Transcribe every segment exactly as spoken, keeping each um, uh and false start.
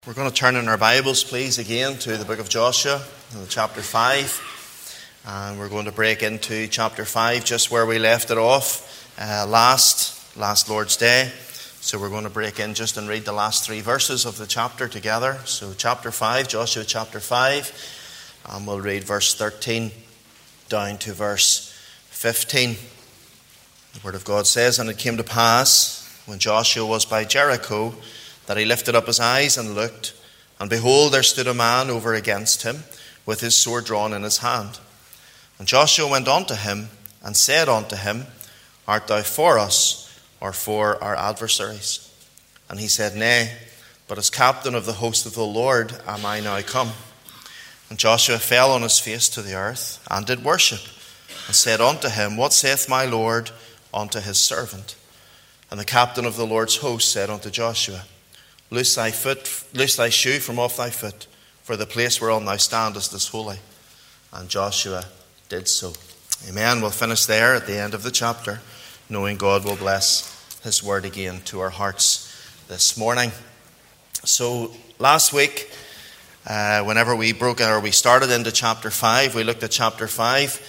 We're going to turn in our Bibles, please, again to the book of Joshua, chapter five. And we're going to break into chapter five, just where we left it off uh, last, last Lord's Day. So we're going to break in just and read the last three verses of the chapter together. So chapter five, Joshua chapter five, and we'll read verse thirteen down to verse fifteen. The Word of God says, "And it came to pass, when Joshua was by Jericho, that he lifted up his eyes and looked, and behold, there stood a man over against him, with his sword drawn in his hand. And Joshua went unto him, and said unto him, Art thou for us, or for our adversaries? And he said, Nay, but as captain of the host of the Lord am I now come. And Joshua fell on his face to the earth, and did worship, and said unto him, What saith my Lord unto his servant? And the captain of the Lord's host said unto Joshua, Loose thy foot, loose thy shoe from off thy foot, for the place whereon thou standest is holy. And Joshua did so." Amen. We'll finish there at the end of the chapter, knowing God will bless his word again to our hearts this morning. So last week, uh, whenever we broke or we started into chapter five, we looked at chapter five,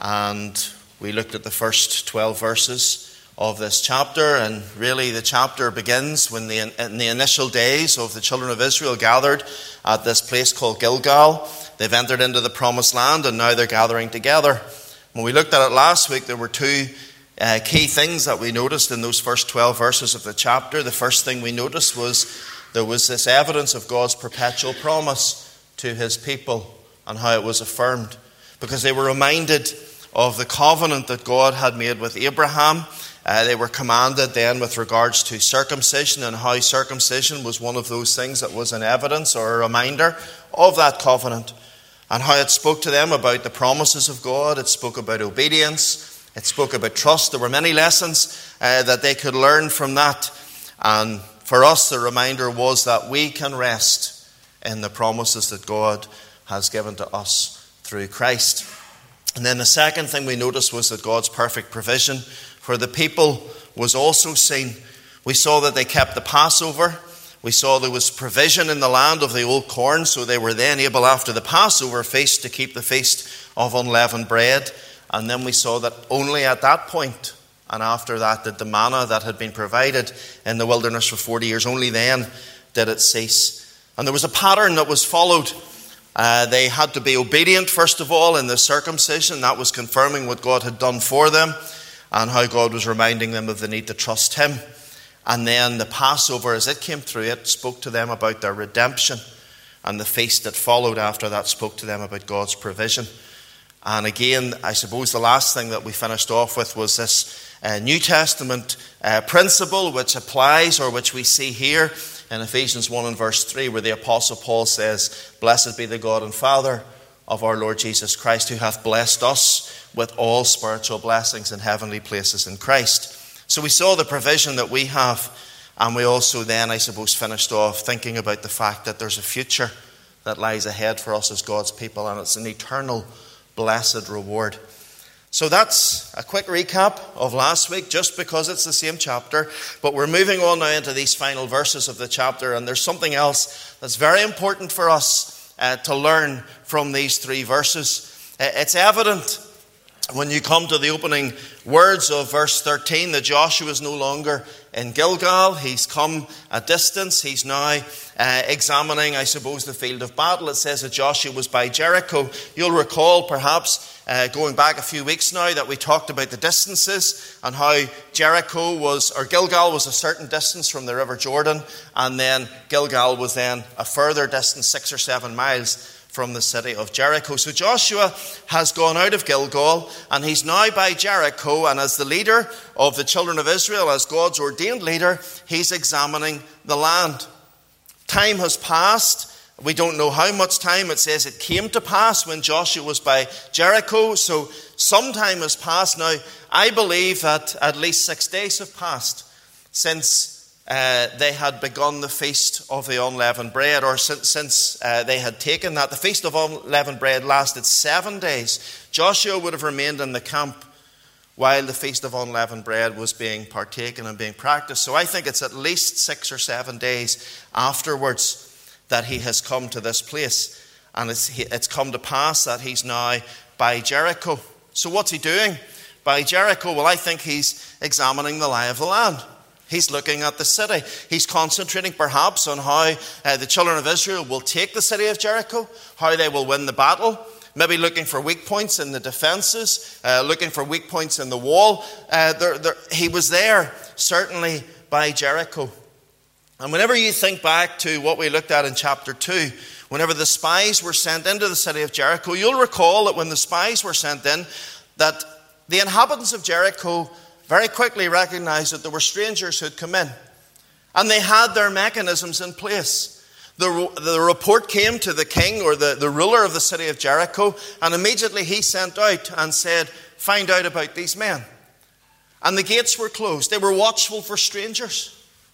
and we looked at the first twelve verses of this chapter. And really the chapter begins when the in the initial days of the children of Israel gathered at this place called Gilgal. They've entered into the promised land, and now they're gathering together. When we looked at it last week, there were two uh, key things that we noticed in those first twelve verses of the chapter. The first thing we noticed was there was this evidence of God's perpetual promise to his people and how it was affirmed, because they were reminded of the covenant that God had made with Abraham. Uh, they were commanded then with regards to circumcision, and how circumcision was one of those things that was an evidence or a reminder of that covenant, and how it spoke to them about the promises of God. It spoke about obedience. It spoke about trust. There were many lessons uh, that they could learn from that. And for us, the reminder was that we can rest in the promises that God has given to us through Christ. And then the second thing we noticed was that God's perfect provision for the people was also seen. We saw that they kept the Passover. We saw there was provision in the land of the old corn, so they were then able after the Passover feast to keep the feast of unleavened bread. And then we saw that only at that point, and after that, did the manna that had been provided in the wilderness for forty years, only then did it cease. And there was a pattern that was followed. Uh, they had to be obedient, first of all, in the circumcision. That was confirming what God had done for them, and how God was reminding them of the need to trust him. And then the Passover, as it came through, it spoke to them about their redemption. And the feast that followed after that spoke to them about God's provision. And again, I suppose the last thing that we finished off with was this uh, New Testament uh, principle, which applies, or which we see here in Ephesians one and verse three, where the Apostle Paul says, Blessed be the God and Father of our Lord Jesus Christ, who hath blessed us with all spiritual blessings in heavenly places in Christ. So we saw the provision that we have, and we also then, I suppose, finished off thinking about the fact that there's a future that lies ahead for us as God's people, and it's an eternal blessed reward. So that's a quick recap of last week, just because it's the same chapter. But we're moving on now into these final verses of the chapter, and there's something else that's very important for us uh, to learn from these three verses. Uh, it's evident when you come to the opening words of verse thirteen that Joshua is no longer in Gilgal. He's come a distance. He's now uh, examining, I suppose, the field of battle. It says that Joshua was by Jericho. You'll recall, perhaps, uh, going back a few weeks now, that we talked about the distances and how Jericho was, or Gilgal was a certain distance from the River Jordan, and then Gilgal was then a further distance, six or seven miles from the city of Jericho. So Joshua has gone out of Gilgal, and he's now by Jericho, and as the leader of the children of Israel, as God's ordained leader, he's examining the land. Time has passed. We don't know how much time. It says it came to pass when Joshua was by Jericho, so some time has passed now. I believe that at least six days have passed since Uh, they had begun the feast of the unleavened bread, or since, since uh, they had taken that. The feast of unleavened bread lasted seven days. Joshua would have remained in the camp while the feast of unleavened bread was being partaken and being practiced. So I think it's at least six or seven days afterwards. that he has come to this place. And it's, it's come to pass that he's now by Jericho. So what's he doing by Jericho? Well, I think he's examining the lie of the land. He's looking at the city. He's concentrating perhaps on how uh, the children of Israel will take the city of Jericho, how they will win the battle, maybe looking for weak points in the defenses, uh, looking for weak points in the wall. Uh, there, there, he was there, certainly, by Jericho. And whenever you think back to what we looked at in chapter two, whenever the spies were sent into the city of Jericho, you'll recall that when the spies were sent in, that the inhabitants of Jericho very quickly recognized that there were strangers who had come in. And they had their mechanisms in place. The, the report came to the king or the, the ruler of the city of Jericho, and immediately he sent out and said, find out about these men. And the gates were closed. They were watchful for strangers.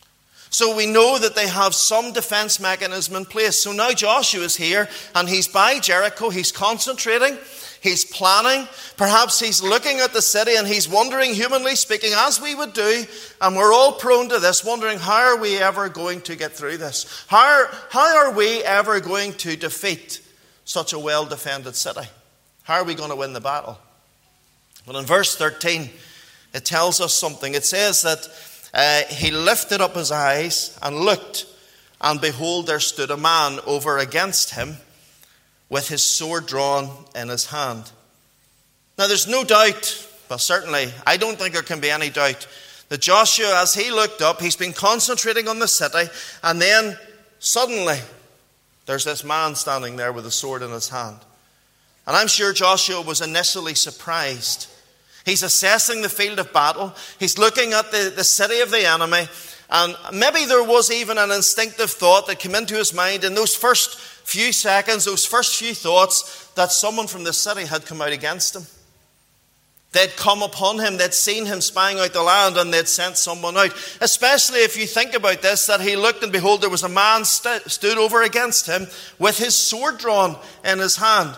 So we know that they have some defense mechanism in place. So now Joshua is here and he's by Jericho. He's concentrating. He's planning. Perhaps he's looking at the city and he's wondering, humanly speaking, as we would do, and we're all prone to this, wondering, how are we ever going to get through this? How, how are we ever going to defeat such a well-defended city? How are we going to win the battle? Well, in verse thirteen, it tells us something. It says that uh, he lifted up his eyes and looked, and behold, there stood a man over against him, with his sword drawn in his hand. Now there's no doubt, well certainly, I don't think there can be any doubt, that Joshua, as he looked up, he's been concentrating on the city, and then suddenly there's this man standing there with a sword in his hand. And I'm sure Joshua was initially surprised. He's assessing the field of battle. He's looking at the, the city of the enemy, and maybe there was even an instinctive thought that came into his mind in those first few seconds, those first few thoughts, that someone from the city had come out against him. They'd come upon him, they'd seen him spying out the land, and they'd sent someone out. Especially if you think about this, that he looked and behold, there was a man st- stood over against him with his sword drawn in his hand.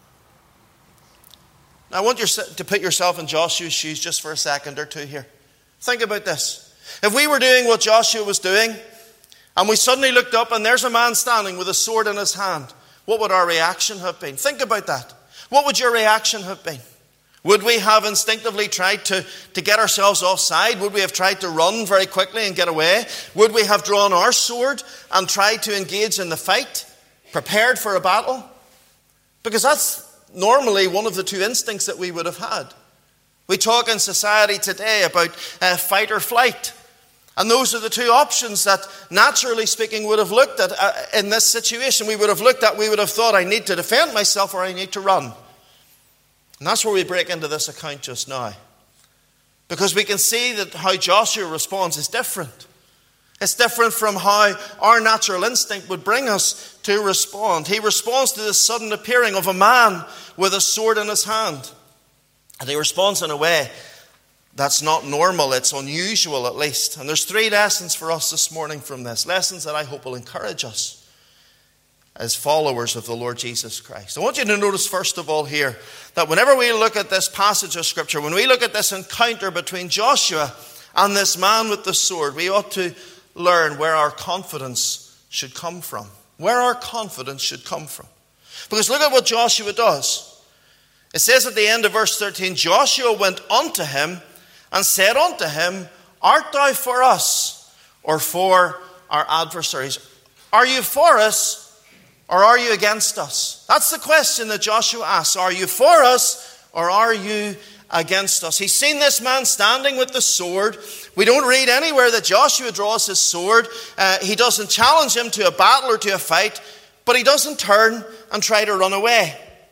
Now I want you to put yourself in Joshua's shoes just for a second or two here. Think about this. If we were doing what Joshua was doing, and we suddenly looked up and there's a man standing with a sword in his hand, what would our reaction have been? Think about that. What would your reaction have been? Would we have instinctively tried to, to get ourselves offside? Would we have tried to run very quickly and get away? Would we have drawn our sword and tried to engage in the fight, prepared for a battle? Because that's normally one of the two instincts that we would have had. We talk in society today about uh, fight or flight. And those are the two options that, naturally speaking, would have looked at uh, in this situation. We would have looked at, we would have thought, I need to defend myself or I need to run. And that's where we break into this account just now. Because we can see that how Joshua responds is different. It's different from how our natural instinct would bring us to respond. He responds to the sudden appearing of a man with a sword in his hand. And he responds in a way that's not normal, it's unusual at least. And there's three lessons for us this morning from this. Lessons that I hope will encourage us as followers of the Lord Jesus Christ. I want you to notice first of all here that whenever we look at this passage of Scripture, when we look at this encounter between Joshua and this man with the sword, we ought to learn where our confidence should come from. Where our confidence should come from. Because look at what Joshua does. It says at the end of verse thirteen, Joshua went unto him and said unto him, art thou for us or for our adversaries? Are you for us or are you against us? That's the question that Joshua asks. Are you for us or are you against us? He's seen this man standing with the sword. We don't read anywhere that Joshua draws his sword. Uh, he doesn't challenge him to a battle or to a fight, but he doesn't turn and try to run away.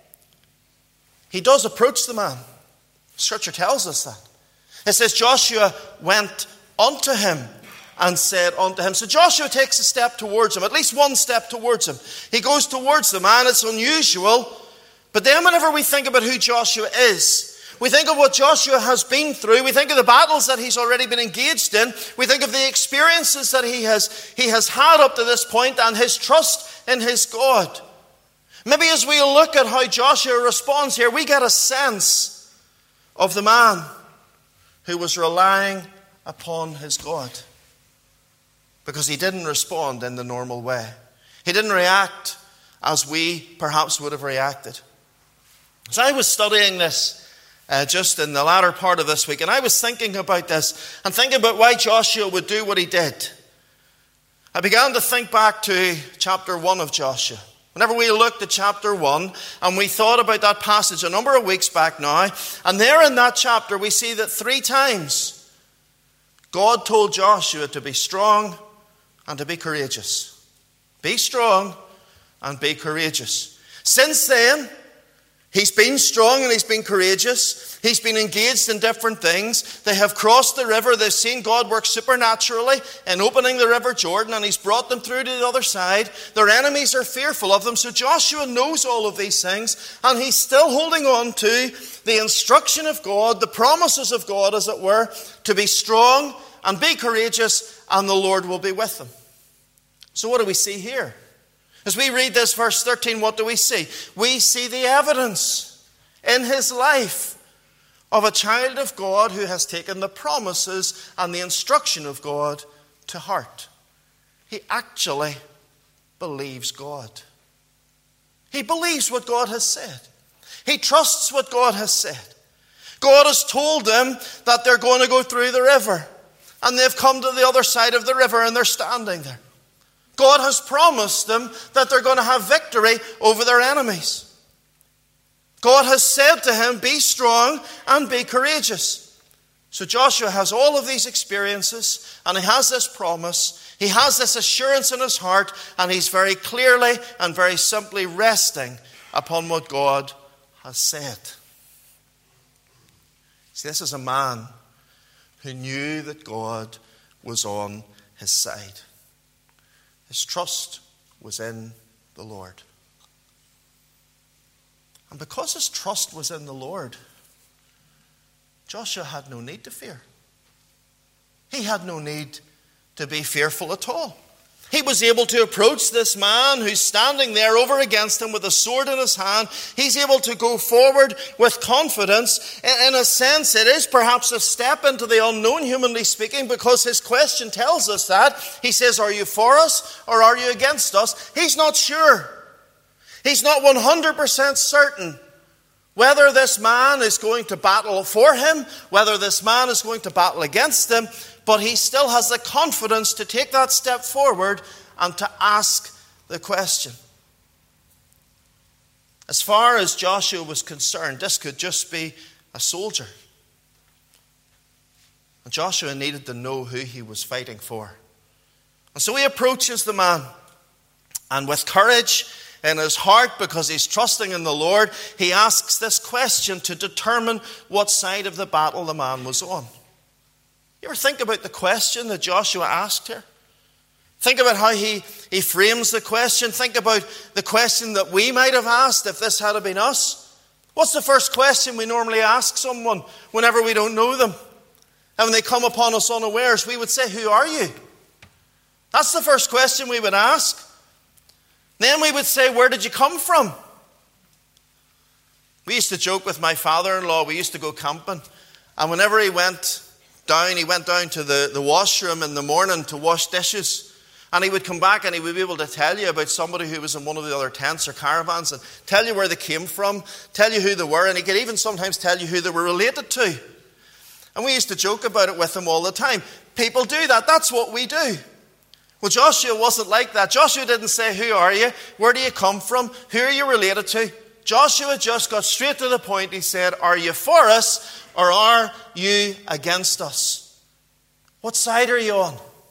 He does approach the man. Scripture tells us that. It says Joshua went unto him and said unto him. So Joshua takes a step towards him, at least one step towards him. He goes towards the man. It's unusual. But then whenever we think about who Joshua is, we think of what Joshua has been through. We think of the battles that he's already been engaged in. We think of the experiences that he has, he has had up to this point and his trust in his God. Maybe as we look at how Joshua responds here, we get a sense of the man who was relying upon his God. Because he didn't respond in the normal way. He didn't react as we perhaps would have reacted. As I was studying this uh, just in the latter part of this week, and I was thinking about this and thinking about why Joshua would do what he did, I began to think back to chapter one of Joshua. Whenever we looked at chapter one and we thought about that passage a number of weeks back now, and there in that chapter we see that three times God told Joshua to be strong and to be courageous. Be strong and be courageous. Since then, he's been strong and he's been courageous. He's been engaged in different things. They have crossed the river. They've seen God work supernaturally in opening the river Jordan, and he's brought them through to the other side. Their enemies are fearful of them. So Joshua knows all of these things, and he's still holding on to the instruction of God, the promises of God, as it were, to be strong and be courageous, and the Lord will be with them. So what do we see here? As we read this verse thirteen, what do we see? We see the evidence in his life of a child of God who has taken the promises and the instruction of God to heart. He actually believes God. He believes what God has said. He trusts what God has said. God has told them that they're going to go through the river, and they've come to the other side of the river and they're standing there. God has promised them that they're going to have victory over their enemies. God has said to him, be strong and be courageous. So Joshua has all of these experiences, and he has this promise. He has this assurance in his heart, and he's very clearly and very simply resting upon what God has said. See, this is a man who knew that God was on his side. His trust was in the Lord. And because his trust was in the Lord, Joshua had no need to fear. He had no need to be fearful at all. He was able to approach this man who's standing there over against him with a sword in his hand. He's able to go forward with confidence. In a sense, it is perhaps a step into the unknown, humanly speaking, because his question tells us that. He says, are you for us or are you against us? He's not sure. He's not one hundred percent certain whether this man is going to battle for him, whether this man is going to battle against him, but he still has the confidence to take that step forward and to ask the question. As far as Joshua was concerned, this could just be a soldier. And Joshua needed to know who he was fighting for. And so he approaches the man, and with courage in his heart, because he's trusting in the Lord, he asks this question to determine what side of the battle the man was on. You ever think about the question that Joshua asked here? Think about how he, he frames the question. Think about the question that we might have asked if this had been us. What's the first question we normally ask someone whenever we don't know them? And when they come upon us unawares, we would say, who are you? That's the first question we would ask. Then we would say, where did you come from? We used to joke with my father-in-law. We used to go camping. And whenever he went down, he went down to the, the washroom in the morning to wash dishes. And he would come back and he would be able to tell you about somebody who was in one of the other tents or caravans and tell you where they came from, tell you who they were, and he could even sometimes tell you who they were related to. And we used to joke about it with him all the time. People do that. That's what we do. Well, Joshua wasn't like that. Joshua didn't say, who are you? Where do you come from? Who are you related to? Joshua just got straight to the point. He said, are you for us or are you against us? What side are you on?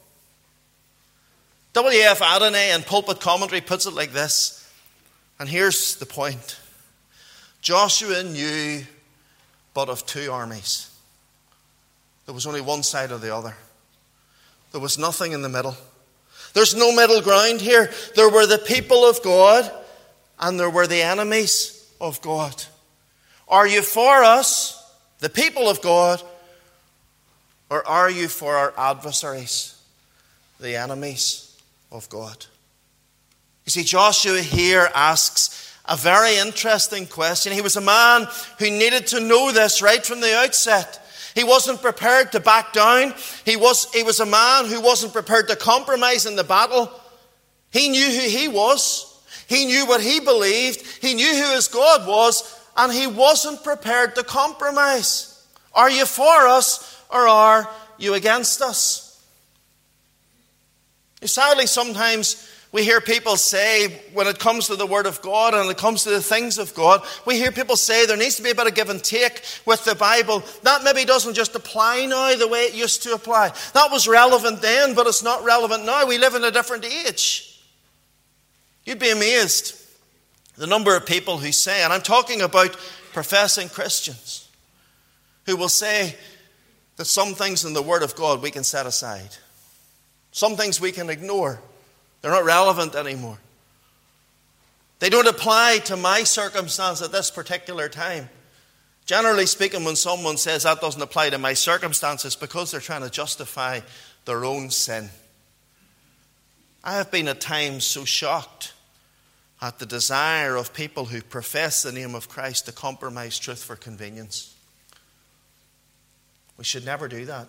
W F Adonai in Pulpit Commentary puts it like this. And here's the point. Joshua knew but of two armies. There was only one side or the other. There was nothing in the middle. There's no middle ground here. There were the people of God and there were the enemies of God. Are you for us, the people of God, or are you for our adversaries, the enemies of God? You see, Joshua here asks a very interesting question. He was a man who needed to know this right from the outset. He wasn't prepared to back down. He was, he was a man who wasn't prepared to compromise in the battle. He knew who he was. He knew what he believed. He knew who his God was. And he wasn't prepared to compromise. Are you for us or are you against us? Sadly, sometimes we hear people say, when it comes to the Word of God and it comes to the things of God, we hear people say there needs to be a bit of give and take with the Bible. That maybe doesn't just apply now the way it used to apply. That was relevant then, but it's not relevant now. We live in a different age. You'd be amazed the number of people who say, and I'm talking about professing Christians, who will say that some things in the Word of God we can set aside. Some things we can ignore. They're not relevant anymore. They don't apply to my circumstance at this particular time. Generally speaking, when someone says that doesn't apply to my circumstances, because they're trying to justify their own sin. I have been at times so shocked at the desire of people who profess the name of Christ to compromise truth for convenience. We should never do that.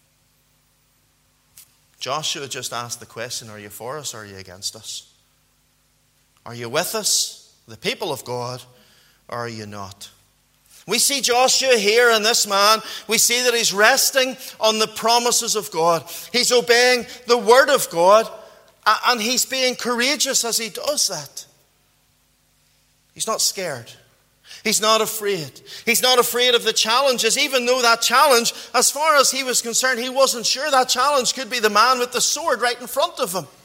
Joshua just asked the question, are you for us or are you against us? Are you with us, the people of God, or are you not? We see Joshua here in this man. We see that he's resting on the promises of God. He's obeying the word of God, and he's being courageous as he does that. He's not scared. He's not afraid. He's not afraid of the challenges, even though that challenge, as far as he was concerned, he wasn't sure that challenge could be the man with the sword right in front of him.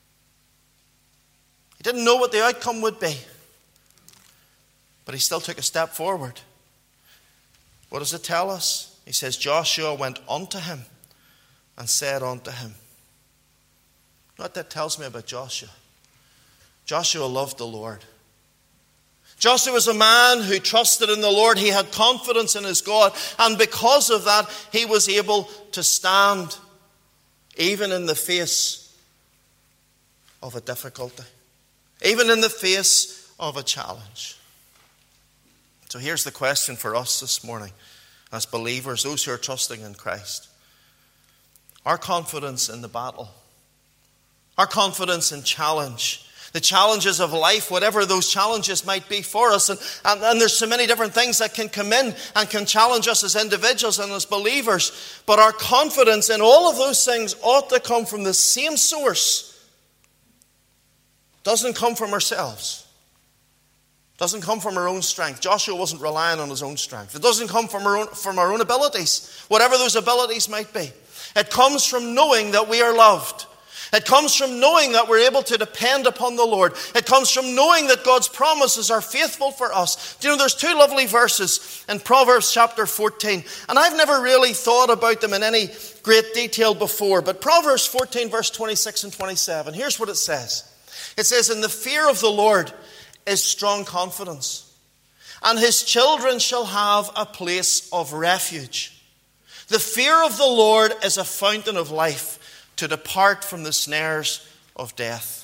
He didn't know what the outcome would be. But he still took a step forward. What does it tell us? He says, Joshua went unto him and said unto him. What that tells me about Joshua. Joshua loved the Lord. Joshua was a man who trusted in the Lord. He had confidence in his God. And because of that, he was able to stand even in the face of a difficulty. Even in the face of a challenge. So here's the question for us this morning as believers, those who are trusting in Christ. Our confidence in the battle. Our confidence in challenge. The challenges of life, whatever those challenges might be for us. And, and, and there's so many different things that can come in and can challenge us as individuals and as believers. But our confidence in all of those things ought to come from the same source. It doesn't come from ourselves. It doesn't come from our own strength. Joshua wasn't relying on his own strength. It doesn't come from our own, from our own abilities, whatever those abilities might be. It comes from knowing that we are loved. It comes from knowing that we're able to depend upon the Lord. It comes from knowing that God's promises are faithful for us. Do you know, there's two lovely verses in Proverbs chapter fourteen. And I've never really thought about them in any great detail before. But Proverbs fourteen, verse twenty-six and twenty-seven. Here's what it says. It says, in the fear of the Lord is strong confidence, and his children shall have a place of refuge. The fear of the Lord is a fountain of life, to depart from the snares of death.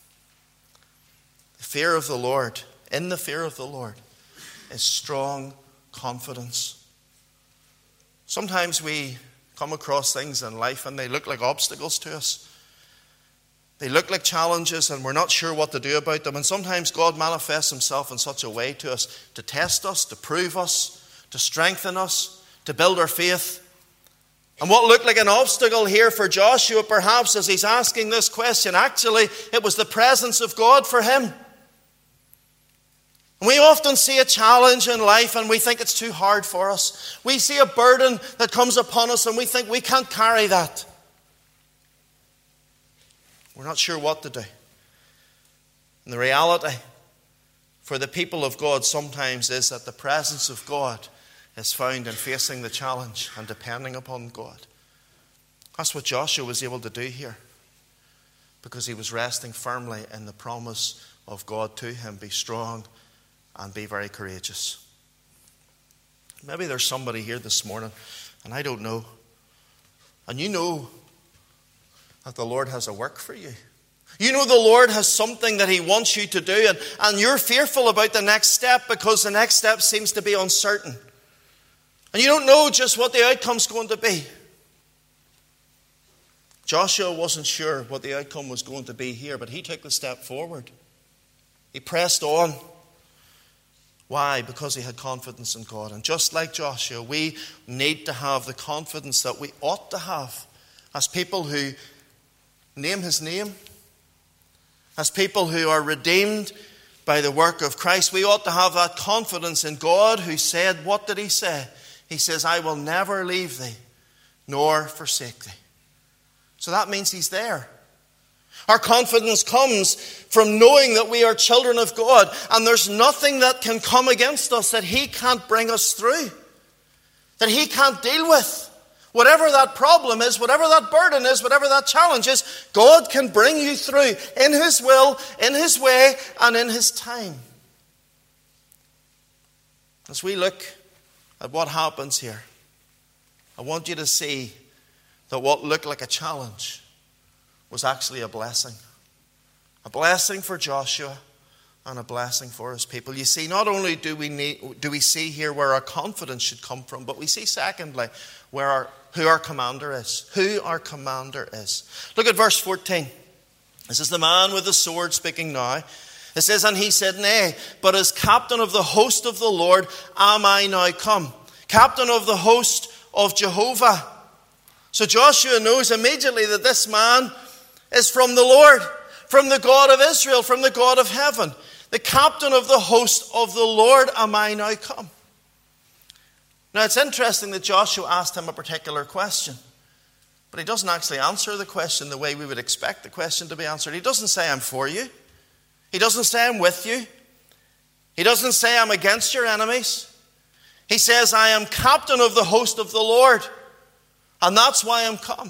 The fear of the Lord, in the fear of the Lord, is strong confidence. Sometimes we come across things in life and they look like obstacles to us. They look like challenges and we're not sure what to do about them. And sometimes God manifests himself in such a way to us to test us, to prove us, to strengthen us, to build our faith. And what looked like an obstacle here for Joshua, perhaps, as he's asking this question, actually, it was the presence of God for him. We often see a challenge in life and we think it's too hard for us. We see a burden that comes upon us and we think we can't carry that. We're not sure what to do. And the reality for the people of God sometimes is that the presence of God is found in facing the challenge and depending upon God. That's what Joshua was able to do here, because he was resting firmly in the promise of God to him. Be strong and be very courageous. Maybe there's somebody here this morning, and I don't know, and you know that the Lord has a work for you. You know the Lord has something that he wants you to do, and, and you're fearful about the next step because the next step seems to be uncertain. And you don't know just what the outcome's going to be. Joshua wasn't sure what the outcome was going to be here, but he took the step forward. He pressed on. Why? Because he had confidence in God. And just like Joshua, we need to have the confidence that we ought to have as people who name his name, as people who are redeemed by the work of Christ. We ought to have that confidence in God, who said, what did he say? He says, I will never leave thee nor forsake thee. So that means he's there. Our confidence comes from knowing that we are children of God, and there's nothing that can come against us that he can't bring us through, that he can't deal with. Whatever that problem is, whatever that burden is, whatever that challenge is, God can bring you through in his will, in his way, and in his time. As we look at what happens here, I want you to see that what looked like a challenge was actually a blessing. A blessing for Joshua and a blessing for his people. You see, not only do we need, do we see here where our confidence should come from, but we see secondly where our, who our commander is. Who our commander is. Look at verse fourteen. This is the man with the sword speaking now. It says, and he said, nay, but as captain of the host of the Lord am I now come. Captain of the host of Jehovah. So Joshua knows immediately that this man is from the Lord, from the God of Israel, from the God of heaven. The captain of the host of the Lord am I now come. Now it's interesting that Joshua asked him a particular question, but he doesn't actually answer the question the way we would expect the question to be answered. He doesn't say, I'm for you. He doesn't say, I'm with you. He doesn't say, I'm against your enemies. He says, I am captain of the host of the Lord, and that's why I'm come.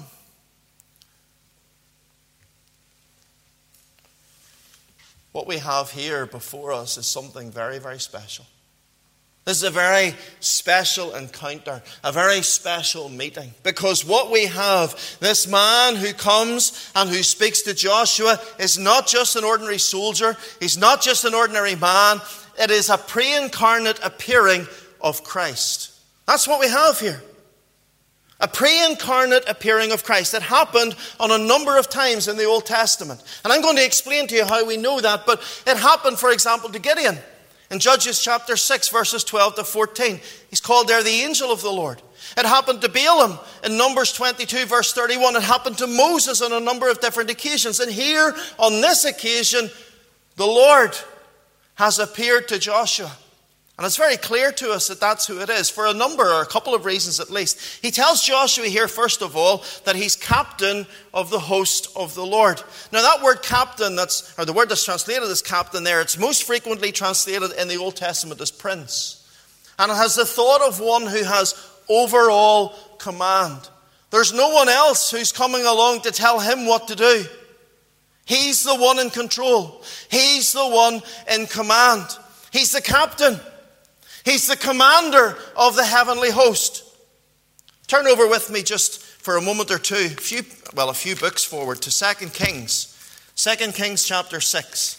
What we have here before us is something very, very special. This is a very special encounter, a very special meeting. Because what we have, this man who comes and who speaks to Joshua, is not just an ordinary soldier. He's not just an ordinary man. It is a pre-incarnate appearing of Christ. That's what we have here. A pre-incarnate appearing of Christ that happened on a number of times in the Old Testament. And I'm going to explain to you how we know that. But it happened, for example, to Gideon. In Judges chapter six, verses twelve to fourteen. He's called there the angel of the Lord. It happened to Balaam in Numbers twenty-two, verse thirty-one. It happened to Moses on a number of different occasions. And here, on this occasion, the Lord has appeared to Joshua. And it's very clear to us that that's who it is, for a number, or a couple of reasons at least. He tells Joshua here, first of all, that he's captain of the host of the Lord. Now that word captain, that's or the word that's translated as captain there, it's most frequently translated in the Old Testament as prince. And it has the thought of one who has overall command. There's no one else who's coming along to tell him what to do. He's the one in control. He's the one in command. He's the captain. He's the commander of the heavenly host. Turn over with me just for a moment or two, a few, well, a few books forward to Second Kings. Second Kings chapter six.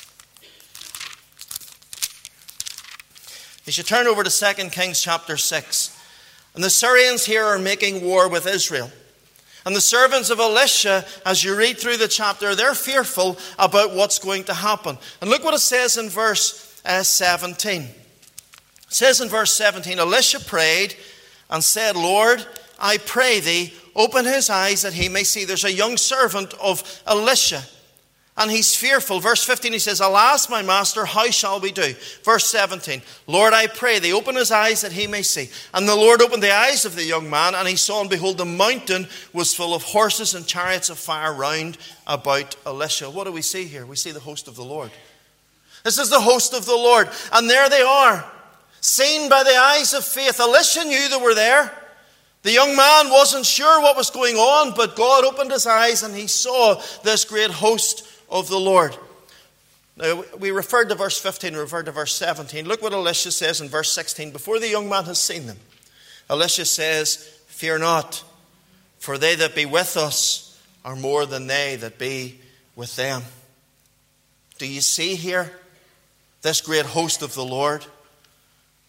You should turn over to Second Kings chapter six. And the Syrians here are making war with Israel. And the servants of Elisha, as you read through the chapter, they're fearful about what's going to happen. And look what it says in verse uh, seventeen. It says in verse seventeen, Elisha prayed and said, Lord, I pray thee, open his eyes that he may see. There's a young servant of Elisha, and he's fearful. Verse fifteen, he says, Alas, my master, how shall we do? Verse seventeen, Lord, I pray thee, open his eyes that he may see. And the Lord opened the eyes of the young man, and he saw, and behold, the mountain was full of horses and chariots of fire round about Elisha. What do we see here? We see the host of the Lord. This is the host of the Lord. And there they are, seen by the eyes of faith. Elisha knew they were there. The young man wasn't sure what was going on, but God opened his eyes and he saw this great host of the Lord. Now, we referred to verse fifteen, we referred to verse seventeen. Look what Elisha says in verse sixteen. Before the young man has seen them, Elisha says, Fear not, for they that be with us are more than they that be with them. Do you see here this great host of the Lord?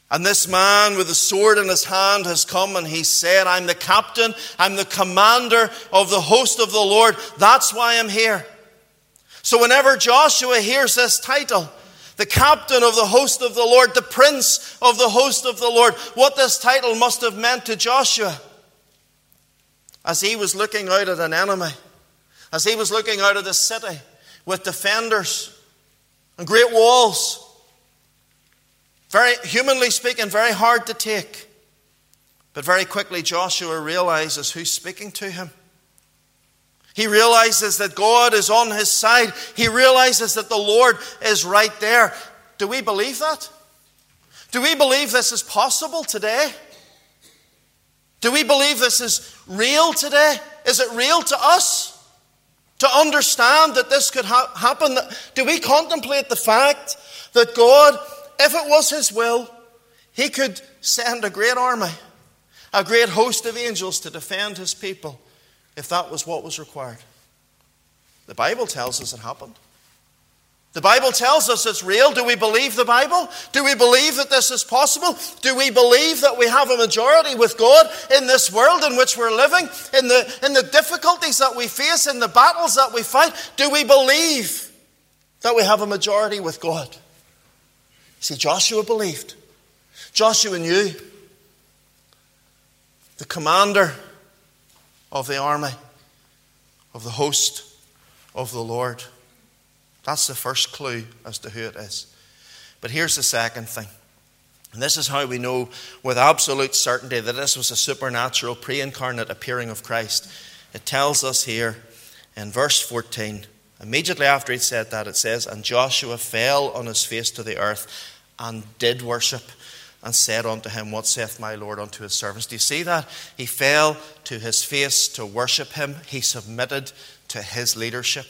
And this man with a sword in his hand has come and he said, I'm the captain, I'm the commander of the host of the Lord. That's why I'm here. So whenever Joshua hears this title, the captain of the host of the Lord, the prince of the host of the Lord, what this title must have meant to Joshua as he was looking out at an enemy, as he was looking out at a city with defenders and great walls. Very, humanly speaking, very hard to take. But very quickly Joshua realizes who's speaking to him. He realizes that God is on his side. He realizes that the Lord is right there. Do we believe that? Do we believe this is possible today? Do we believe this is real today? Is it real to us? To understand that this could ha- happen? Do we contemplate the fact that God, if it was his will, he could send a great army, a great host of angels to defend his people if that was what was required? The Bible tells us it happened. The Bible tells us it's real. Do we believe the Bible? Do we believe that this is possible? Do we believe that we have a majority with God in this world in which we're living? In the, in the difficulties that we face, in the battles that we fight? Do we believe that we have a majority with God? See, Joshua believed. Joshua knew. The commander of the army, of the host of the Lord. That's the first clue as to who it is. But here's the second thing. And this is how we know with absolute certainty that this was a supernatural, pre-incarnate appearing of Christ. It tells us here in verse fourteen, immediately after he said that, it says, and Joshua fell on his face to the earth and did worship, and said unto him, what saith my Lord unto his servants? Do you see that? He fell to his face to worship him. He submitted to his leadership.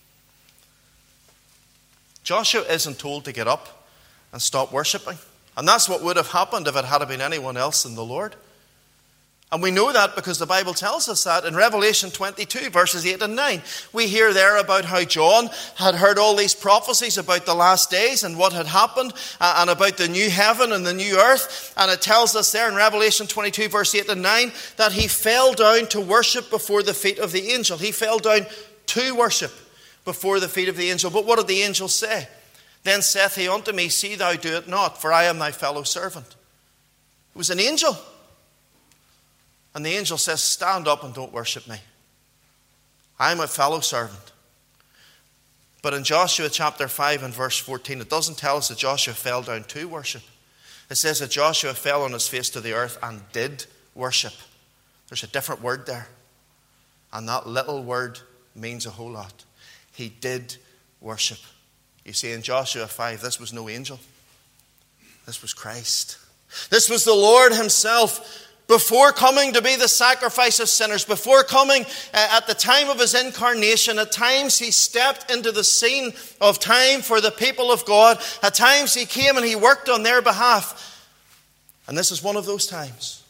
Joshua isn't told to get up and stop worshipping. And that's what would have happened if it had been anyone else than the Lord. And we know that because the Bible tells us that in Revelation twenty-two, verses eight and nine. We hear there about how John had heard all these prophecies about the last days and what had happened, uh, and about the new heaven and the new earth. And it tells us there in Revelation twenty-two, verse eight and nine, that he fell down to worship before the feet of the angel. He fell down to worship before the feet of the angel. But what did the angel say? Then saith he unto me, see thou do it not, for I am thy fellow servant. It was an angel. And the angel says, stand up and don't worship me. I'm a fellow servant. But in Joshua chapter five and verse fourteen, it doesn't tell us that Joshua fell down to worship. It says that Joshua fell on his face to the earth and did worship. There's a different word there. And that little word means a whole lot. He did worship. You see, in Joshua five, this was no angel. This was Christ. This was the Lord himself. Before coming to be the sacrifice of sinners, before coming uh, at the time of his incarnation, at times he stepped into the scene of time for the people of God. At times he came and he worked on their behalf. And this is one of those times.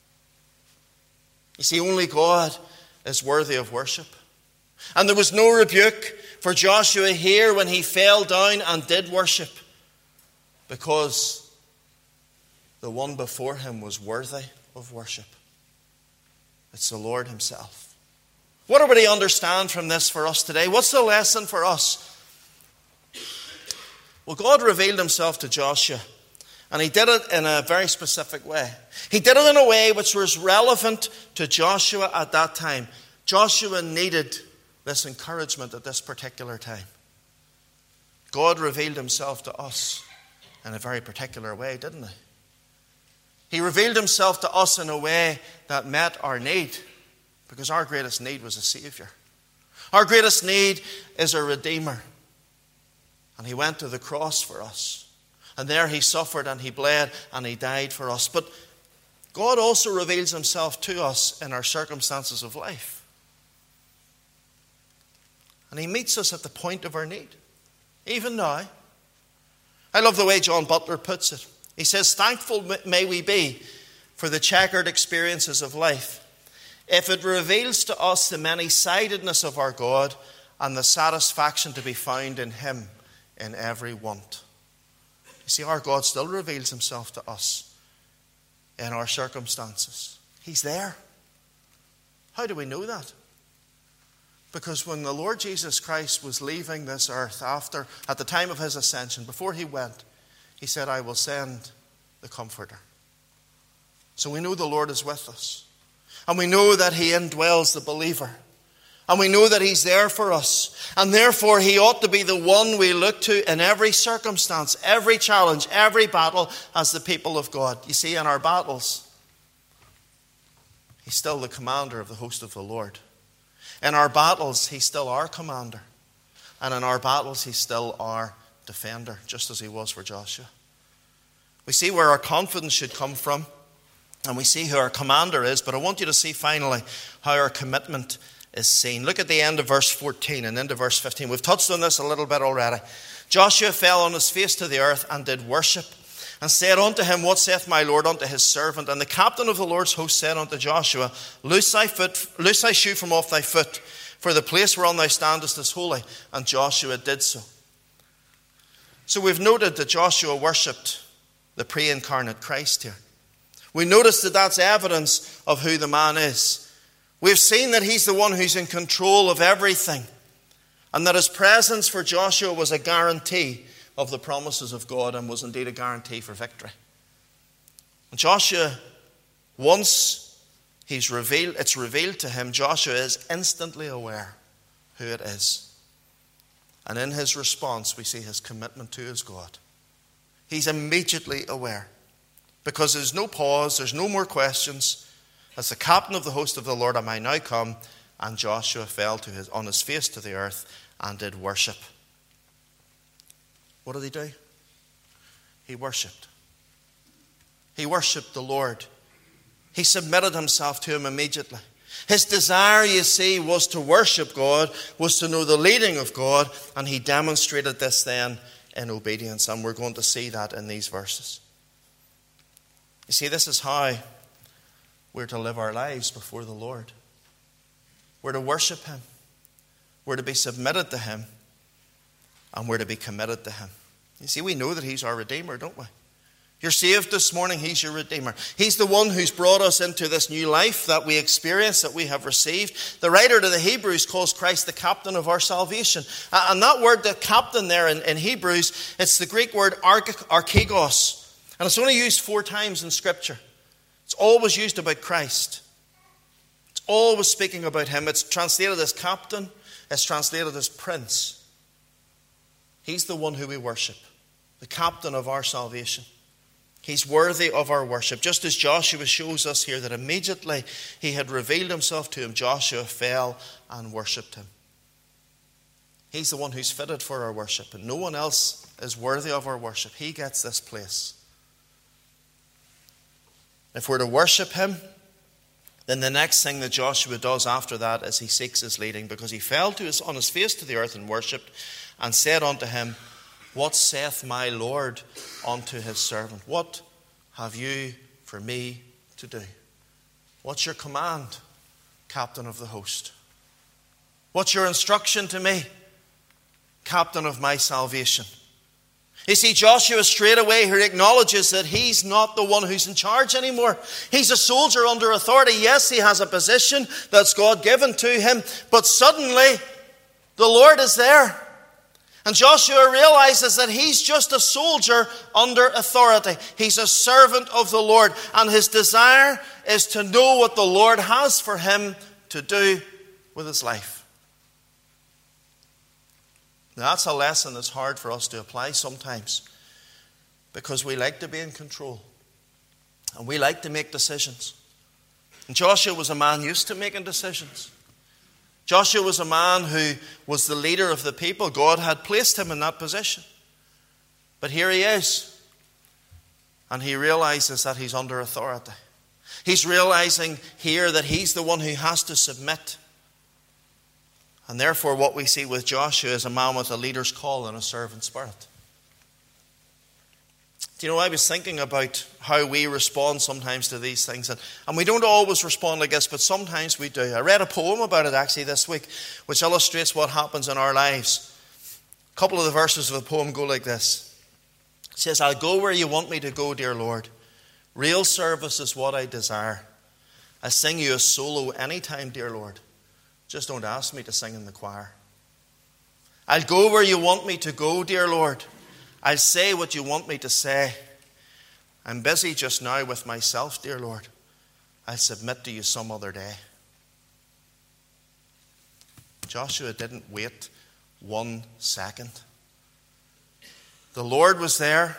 You see, only God is worthy of worship. And there was no rebuke for Joshua here when he fell down and did worship, because the one before him was worthy of worship. It's the Lord himself. What do we understand from this for us today? What's the lesson for us? Well, God revealed himself to Joshua, and he did it in a very specific way. He did it in a way which was relevant to Joshua at that time. Joshua needed this encouragement at this particular time. God revealed himself to us in a very particular way, didn't he? He revealed himself to us in a way that met our need, because our greatest need was a Savior. Our greatest need is a Redeemer. And he went to the cross for us. And there he suffered and he bled and he died for us. But God also reveals himself to us in our circumstances of life. And he meets us at the point of our need, even now. I love the way John Butler puts it. He says, thankful may we be for the checkered experiences of life, if it reveals to us the many-sidedness of our God and the satisfaction to be found in him in every want. You You see, our God still reveals himself to us in our circumstances. He's there. How do we know that? Because when the Lord Jesus Christ was leaving this earth after, at the time of his ascension, before he went, he said, I will send the Comforter. So we know the Lord is with us. And we know that he indwells the believer. And we know that he's there for us. And therefore he ought to be the one we look to in every circumstance, every challenge, every battle as the people of God. You see, in our battles, he's still the commander of the host of the Lord. In our battles, he's still our commander. And in our battles, he's still our defender, just as he was for Joshua. We see where our confidence should come from. And we see who our commander is. But I want you to see finally how our commitment is seen. Look at the end of verse fourteen and into verse fifteen. We've touched on this a little bit already. Joshua fell on his face to the earth and did worship, and said unto him, What saith my Lord unto his servant? And the captain of the Lord's host said unto Joshua, Loose thy foot, loose thy shoe from off thy foot, for the place whereon thou standest is holy. And Joshua did so. So we've noted that Joshua worshipped the pre-incarnate Christ here. We notice that that's evidence of who the man is. We've seen that he's the one who's in control of everything, and that his presence for Joshua was a guarantee of the promises of God, and was indeed a guarantee for victory. And Joshua, once he's revealed, it's revealed to him, Joshua is instantly aware who it is. And in his response, we see his commitment to his God. He's immediately aware, because there's no pause, there's no more questions. As the captain of the host of the Lord am I now come. And Joshua fell to his, on his face to the earth and did worship. What did he do? He worshipped. He worshipped the Lord. He submitted himself to him immediately. His desire, you see, was to worship God, was to know the leading of God, and he demonstrated this then in obedience. And we're going to see that in these verses. You see, this is how we're to live our lives before the Lord. We're to worship him. We're to be submitted to him. And we're to be committed to him. You see, we know that he's our Redeemer, don't we? You're saved this morning, he's your Redeemer. He's the one who's brought us into this new life that we experience, that we have received. The writer to the Hebrews calls Christ the captain of our salvation. And that word, the captain there in, in Hebrews, it's the Greek word archegos. And it's only used four times in Scripture. It's always used about Christ. It's always speaking about him. It's translated as captain. It's translated as prince. He's the one who we worship, the captain of our salvation. He's worthy of our worship. Just as Joshua shows us here that immediately he had revealed himself to him, Joshua fell and worshipped him. He's the one who's fitted for our worship, and no one else is worthy of our worship. He gets this place. If we're to worship him, then the next thing that Joshua does after that is he seeks his leading, because he fell to his, on his face to the earth and worshipped, and said unto him, What saith my Lord unto his servant? What have you for me to do? What's your command, captain of the host? What's your instruction to me, captain of my salvation? You see, Joshua straight away here acknowledges that he's not the one who's in charge anymore. He's a soldier under authority. Yes, he has a position that's God given to him, but suddenly the Lord is there. And Joshua realizes that he's just a soldier under authority. He's a servant of the Lord, and his desire is to know what the Lord has for him to do with his life. Now, that's a lesson that's hard for us to apply sometimes, because we like to be in control and we like to make decisions. And Joshua was a man used to making decisions. Joshua was a man who was the leader of the people. God had placed him in that position. But here he is, and he realizes that he's under authority. He's realizing here that he's the one who has to submit. And therefore what we see with Joshua is a man with a leader's call and a servant spirit. Do you know, I was thinking about how we respond sometimes to these things. And, and we don't always respond like this, but sometimes we do. I read a poem about it actually this week, which illustrates what happens in our lives. A couple of the verses of the poem go like this. He says, I'll go where you want me to go, dear Lord. Real service is what I desire. I sing you a solo anytime, dear Lord. Just don't ask me to sing in the choir. I'll go where you want me to go, dear Lord. I'll say what you want me to say. I'm busy just now with myself, dear Lord. I'll submit to you some other day. Joshua didn't wait one second. The Lord was there,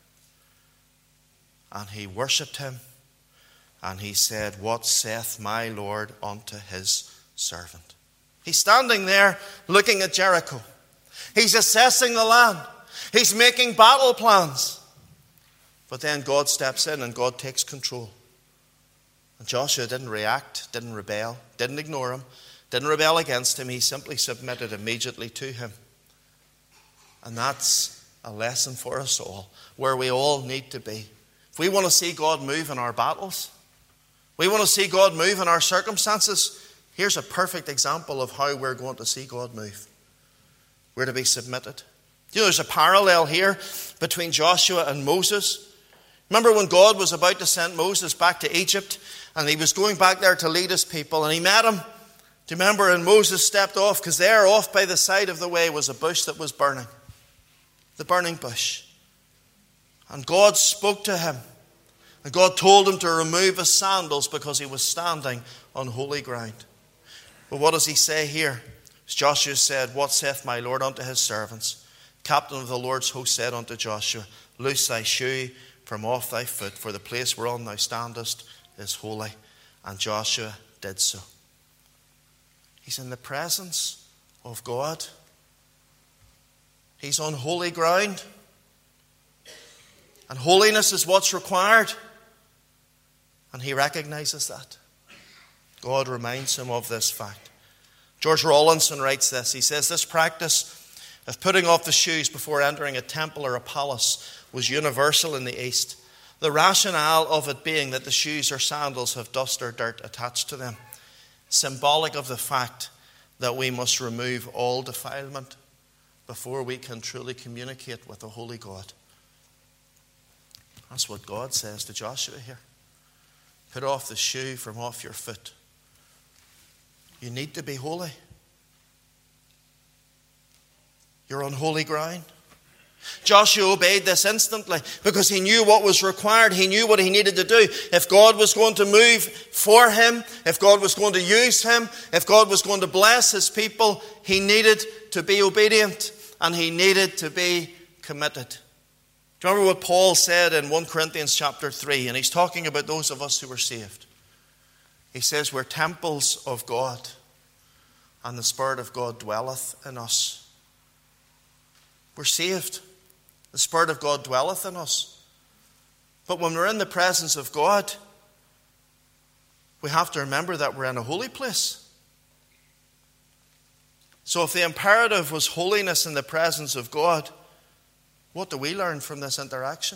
and he worshipped him, and he said, what saith my Lord unto his servant? He's standing there looking at Jericho. He's assessing the land. He's making battle plans. But then God steps in and God takes control. And Joshua didn't react, didn't rebel, didn't ignore him, didn't rebel against him. He simply submitted immediately to him. And that's a lesson for us all, where we all need to be. If we want to see God move in our battles, we want to see God move in our circumstances, here's a perfect example of how we're going to see God move. We're to be submitted. You know, there's a parallel here between Joshua and Moses. Remember when God was about to send Moses back to Egypt, and he was going back there to lead his people, and he met him. Do you remember? And Moses stepped off, because there off by the side of the way was a bush that was burning. The burning bush. And God spoke to him. And God told him to remove his sandals because he was standing on holy ground. But what does he say here? As Joshua said, what saith my Lord unto his servants? Captain of the Lord's host said unto Joshua, loose thy shoe from off thy foot, for the place whereon thou standest is holy. And Joshua did so. He's in the presence of God. He's on holy ground. And holiness is what's required. And he recognizes that. God reminds him of this fact. George Rawlinson writes this. He says, this practice of putting off the shoes before entering a temple or a palace was universal in the East. The rationale of it being that the shoes or sandals have dust or dirt attached to them. Symbolic of the fact that we must remove all defilement before we can truly communicate with the holy God. That's what God says to Joshua here. Put off the shoe from off your foot. You need to be holy. You're on holy ground. Joshua obeyed this instantly because he knew what was required. He knew what he needed to do. If God was going to move for him, if God was going to use him, if God was going to bless his people, he needed to be obedient and he needed to be committed. Do you remember what Paul said in First Corinthians chapter three? And he's talking about those of us who are saved. He says, we're temples of God, and the Spirit of God dwelleth in us. We're saved. The Spirit of God dwelleth in us. But when we're in the presence of God, we have to remember that we're in a holy place. So if the imperative was holiness in the presence of God, what do we learn from this interaction?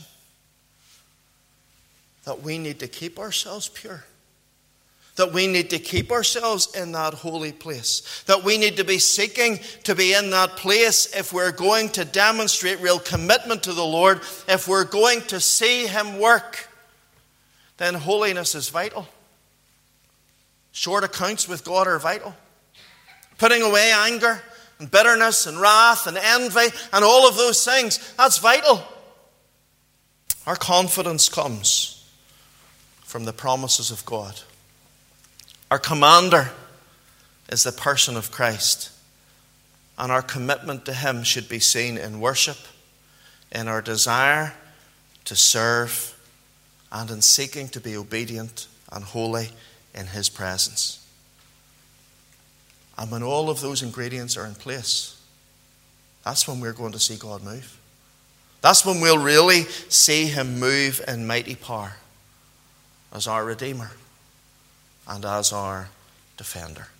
That we need to keep ourselves pure. That we need to keep ourselves in that holy place. That we need to be seeking to be in that place if we're going to demonstrate real commitment to the Lord. If we're going to see Him work, then holiness is vital. Short accounts with God are vital. Putting away anger and bitterness and wrath and envy and all of those things, that's vital. Our confidence comes from the promises of God. Our commander is the person of Christ, and our commitment to Him should be seen in worship, in our desire to serve, and in seeking to be obedient and holy in His presence. And when all of those ingredients are in place, that's when we're going to see God move. That's when we'll really see Him move in mighty power as our Redeemer and as our defender.